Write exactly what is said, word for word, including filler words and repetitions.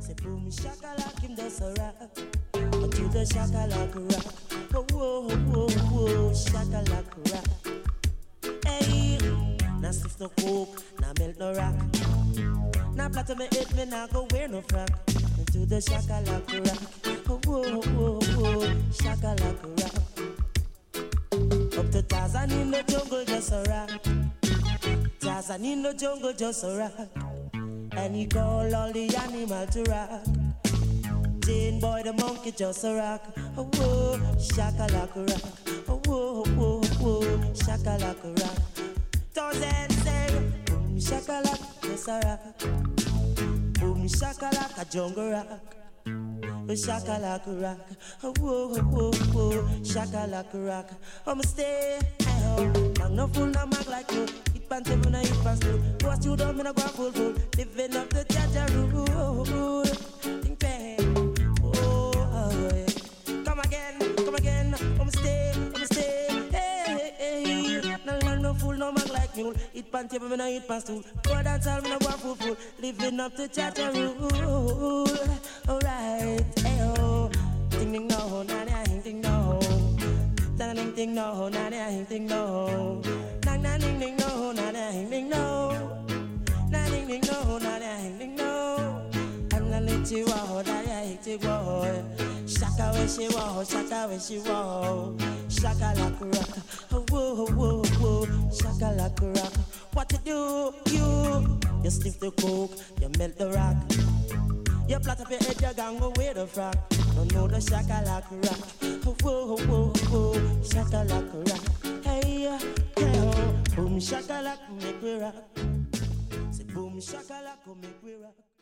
Say boom shakalaka him does a rock. To the shakalaka rock. Oh whoa whoa whoa shakalaka rock. Hey, now sniff no coke, now melt no rock. Now platter me head, me now go wear no frock. To the shakalaka rock. Oh whoa whoa whoa shakalaka rock. Up to Tarzan in the jungle just a rock. Tarzan in the jungle just a rock. And he call all the animal to rock. Jane boy the monkey just a rock. Oh whoa, shakalaka rock. Oh whoa, whoa, whoa, shakalaka rock. Thousand say, boom shakalaka just a rock. Boom shakalaka jungle rock. Oh shakalaka rock. Oh whoa, whoa, whoa, shakalaka rock. I'ma stay at home. I'm no fool, no mag like you. Pants when I eat past you. What you done, me no go full full. Living up the Jaja rule. Think bang. Oh, oh, yeah. Come again, come again. I'ma stay, I'ma stay. Hey, hey, hey. No long, no fool, no man like mule. Eat pants when I eat past you. Go dance all, me no go full full. Living up the Jaja rule. Alright, hey oh. Ding ding no, na na ding ding no. Na ding ding no, na na ding ding no. Na na ding ding no, na na ding ding no. Na ding ding no, na na ding ding no. I'm gonna let you out, I hate you boy. Shaka where she walk, shaka where she walk. Shaka like a rock, oh whoa whoa whoa. Shaka like a rock. What you do, you? You sniff the coke, you melt the rock. You plait up your head, you gang away the frock. Don't know the shaka like a rock. Oh whoa whoa whoa. Shaka like a rock. Hey, hey, oh, boom shakalaka make we rock. Say boom shakalaka make we rock.